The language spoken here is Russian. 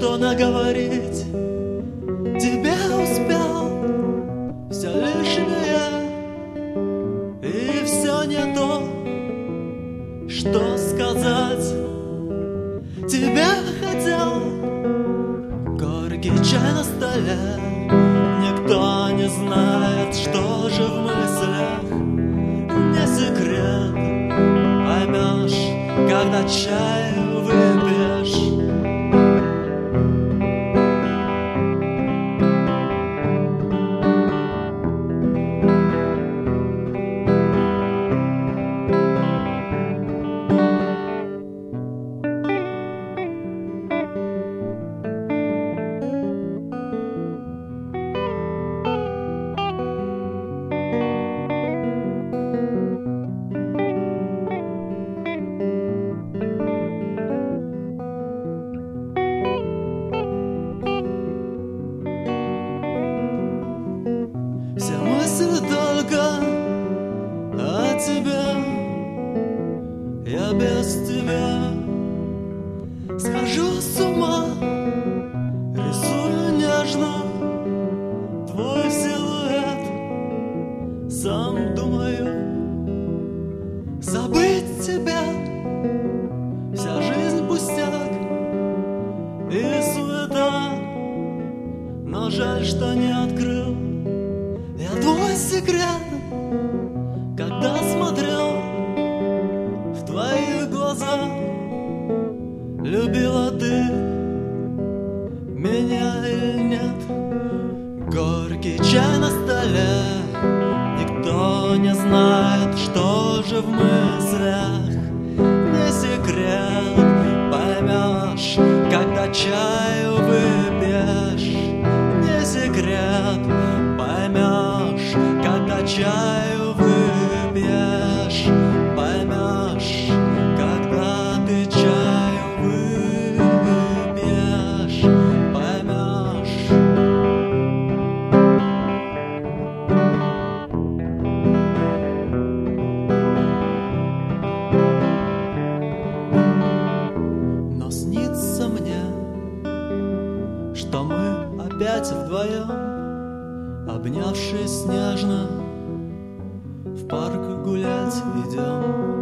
что наговорить тебе успел. Все лишнее и все не то, что сказать тебе хотел. Горький чай на столе, никто не знает, что же в мыслях. Не секрет, поймешь, когда чай выпьешь. Все мысли только о тебе, я без тебя схожу с ума, рисую нежно твой силуэт. Сам думаю забыть тебя, вся жизнь пустяк и суета, но жаль, что не открыл я твой секрет, когда смотрел в твои глаза. Любила ты меня или нет? Горький чай на столе, никто не знает, что же в мыслях. Не секрет, поймешь, когда чай выпьешь. Не секрет, поймешь, когда чай выпьешь. Поймешь, когда ты чай выпьешь. Поймешь. Но снится мне, что мы опять вдвоем, обнявшись нежно, в парк гулять идем.